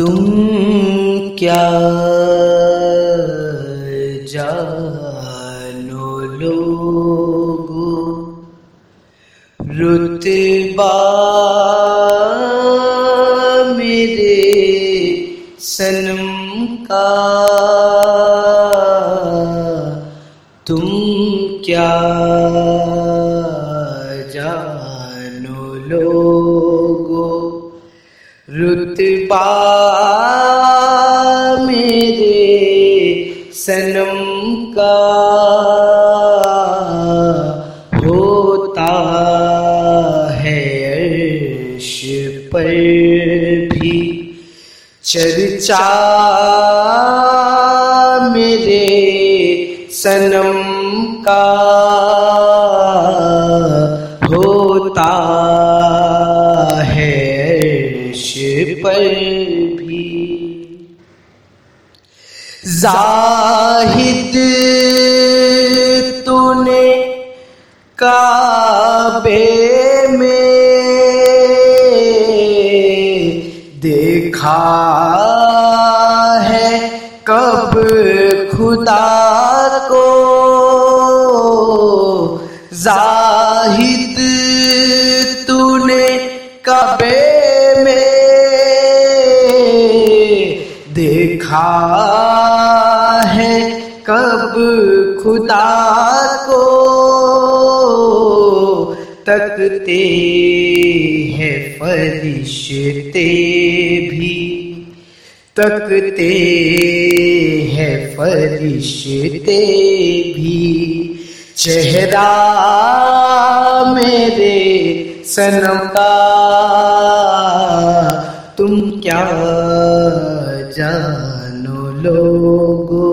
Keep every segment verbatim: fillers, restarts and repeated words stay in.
तुम क्या जानो लोगो रुतबा मेरे सनम का, तुम क्या जानो लोगो रुतबा मेरे सनम का। होता है अर्श पर भी चर्चा मेरे सनम का। होता है अर्श पर भी जाहिद तूने काबे में देखा है कब खुदा को। जाहिद तूने काबे में देखा है कब खुदा को। तकते हैं फरिश्ते भी, तकते हैं फरिश्ते भी चेहरा मेरे सनम का। तुम क्या जानो लोगो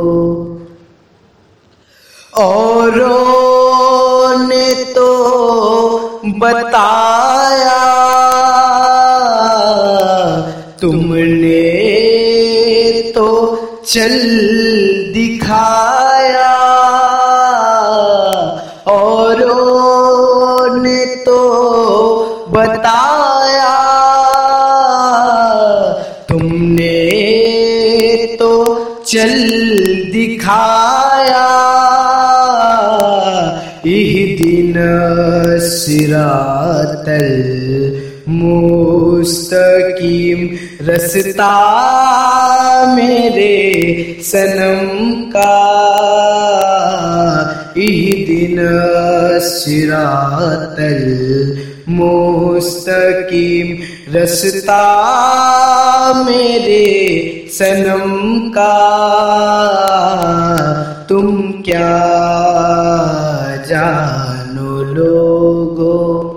औरों ने तो बताया, तुमने तो चल दिखाया। औरों ने तो बताया, तुमने तो चल दिखाया। इहदिना सिरातल मुस्तकीम रस्ता मेरे सनम का। इहदिना सिरातल मुस्तकीम रस्ता मेरे सनम का। तुम क्या जानो लोगो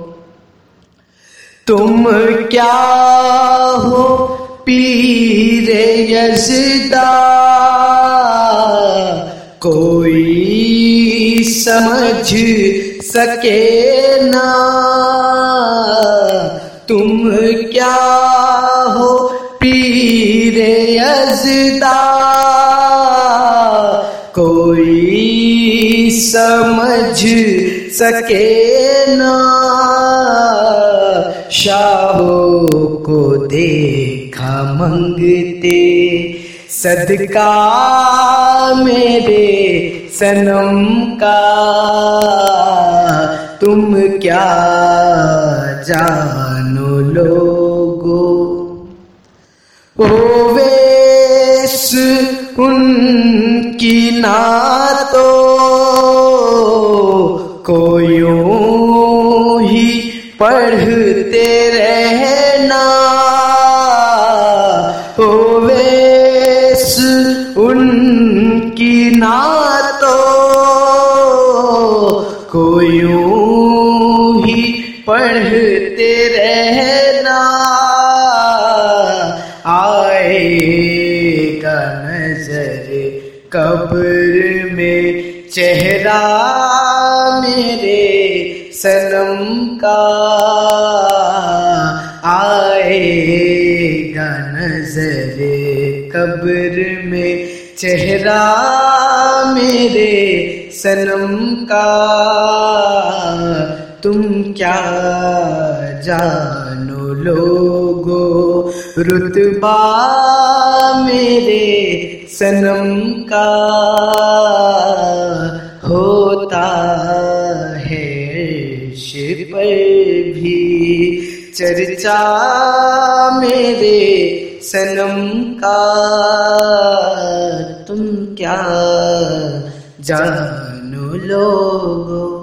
तुम क्या हो पीरे यज़दा, कोई समझ सके ना। तुम क्या हो पीरे यज़दा, कोई समझ सके ना। शाहों को देखा मंगते सदका मेरे सनम का। तुम क्या जानो लोगो ओवैस उनकी ना तो कोई यूं ही पढ़ते रहना। ओवैस उनकी ना तो कोई यूं ही पढ़ते रहना। आएगा नजर कब्र में चेहरा मेरे सनम का। आएगा नजर कब्र में चेहरा मेरे सनम का। तुम क्या जानो लोगो रुतबा मेरे सनम का होता है अर्श पर भी चर्चा मेरे सनम का। तुम क्या जानो लोगो।